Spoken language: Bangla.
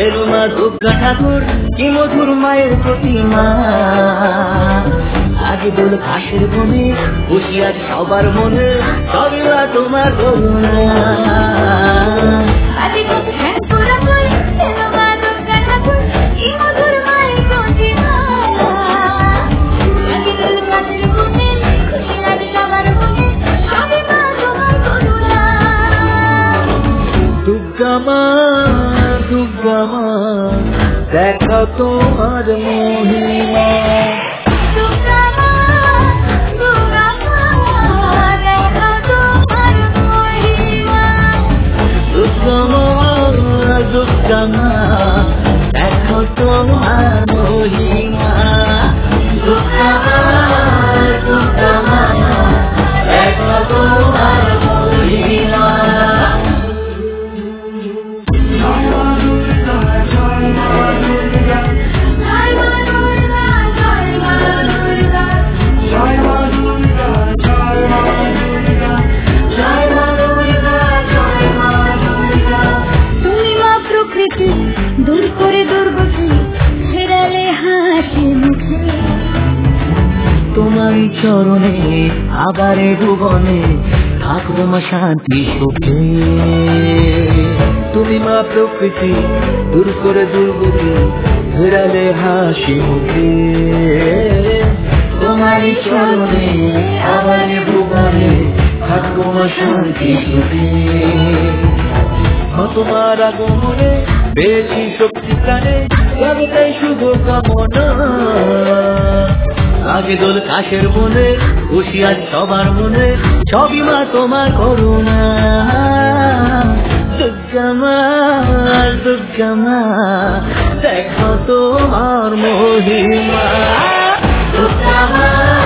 এলো মা দুর্গা ঠাকুর কি মধুর মায়ের প্রতিমা আগে দোল ঘাসের বনে খুশি আজ সবার মনে সবই মা তোমার করুণা দুর্গা মা দুর্গা মা দেখো তোমার মহিমা দুর্গা মা দুর্গা মা দেখো তোমার মহিমা দুর্গা মা দুর্গা মা দেখো তোমার মহিমা দূর করে দুর্গতি ফেরালে হাসি মুখে তোমার চরণে আবার ভুবনে থাকবো মা শান্তি সুখে তুমি মা প্রকৃতি দূর করে দুর্গতি ফেরালে হাসি মুখে তোমার চরণে আবার ভুবনে থাকবো মা শান্তি সুখে তোমার আগমনে বেশি শক্তি প্রাণে জগতে শুভ কামনা আগে দোল ঘাসের বনে খুশি আজ সবার মনে সবই মা তোমার করুণা দুর্গা মা দেখো তোমার মহিমা দুর্গা মা